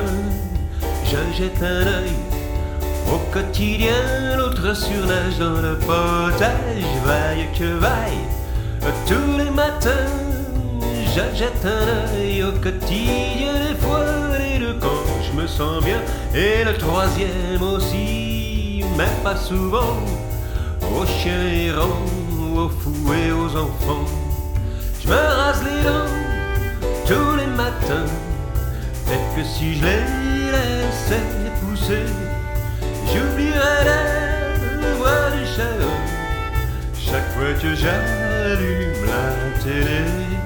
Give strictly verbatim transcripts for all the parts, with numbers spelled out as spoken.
je jette un œil au quotidien, l'autre surnage dans le potage, vaille que vaille, tous les matins, je jette un œil au quotidien, des fois les deux quand je me sens bien, et le troisième aussi, mais pas souvent, aux chiens errants, aux fous et aux enfants. Je me rase les dents tous les matins, peut-être que si je les laissais pousser, j'oublierais la voix du chaleur chaque fois que j'allume la télé.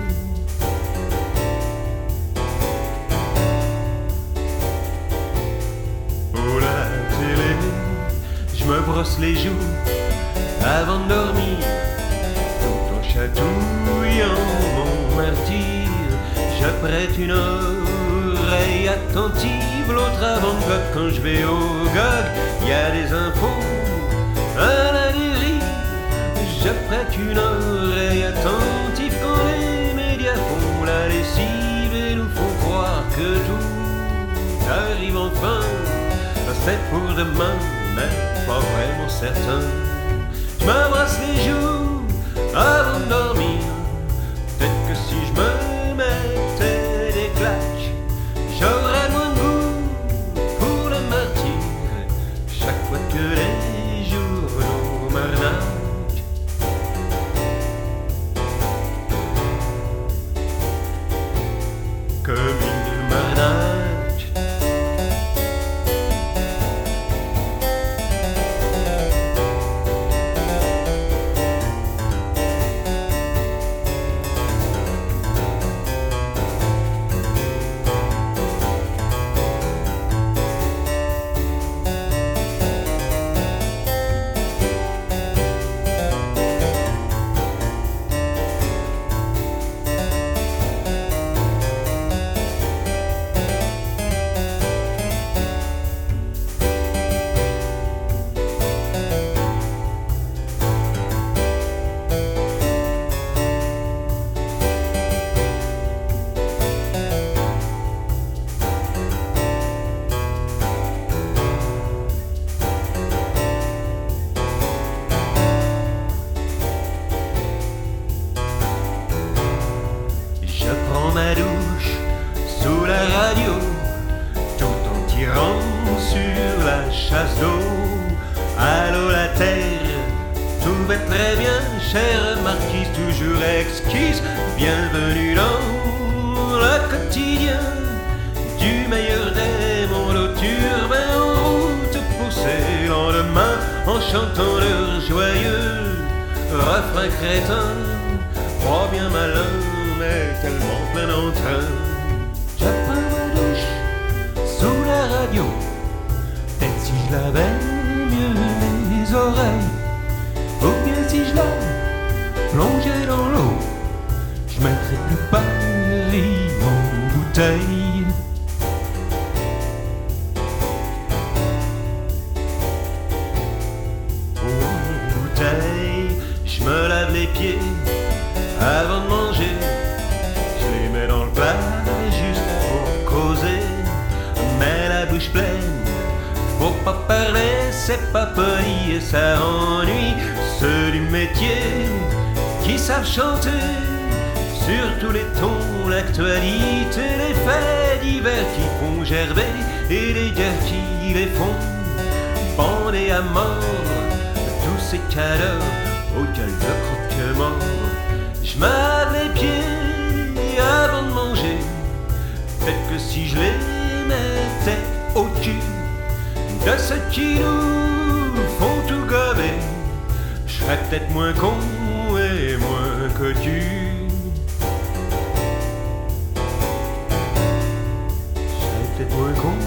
Oh la télé, je me brosse les joues avant de dormir, tout en chatouillant mon martyre. Je prête une oreille attentive, l'autre avant-gog. Quand je vais au gog, il y a des infos à la dérive. Je prête une oreille attentive quand les médias font la lessive et nous font croire que tout arrive enfin. C'est pour demain, mais pas vraiment certain. Je me brosse les joues avant de dormir, peut-être que si je me mettais des claques, j'aurais moins de goût pour le martyre chaque fois que les journaux m'arnaquent. Comme ils m'arnaquent. Ma douche sous la radio, tout en tirant sur la chasse d'eau. Allô la terre, tout va très bien, chère marquise, toujours exquise. Bienvenue dans le quotidien du meilleur des mondes urbains, en route pour ces lendemains, en chantant leur joyeux refrain crétin, pas bien malin mais tellement plein d'entrain. Je prends ma douche sous la radio, peut-être si je lavais mieux mes oreilles, ou bien si je la plongeais dans l'eau, je mettrais plus Paris en bouteille. En bouteille, je me lave les pieds avant de manger, je les mets dans le plat juste pour causer, mais la bouche pleine, faut pas parler, c'est pas poli et ça ennuie ceux du métier qui savent chanter sur tous les tons, l'actualité, les faits divers qui font gerber et les guerres qui les font bander à mort, tous ces cadeaux auxquels je croque mort. Je me lave les pieds avant de manger, peut-être que si je les mettais au cul de ceux qui nous font tout gober, je serais peut-être moins con et moins cocu. Je serais peut-être moins con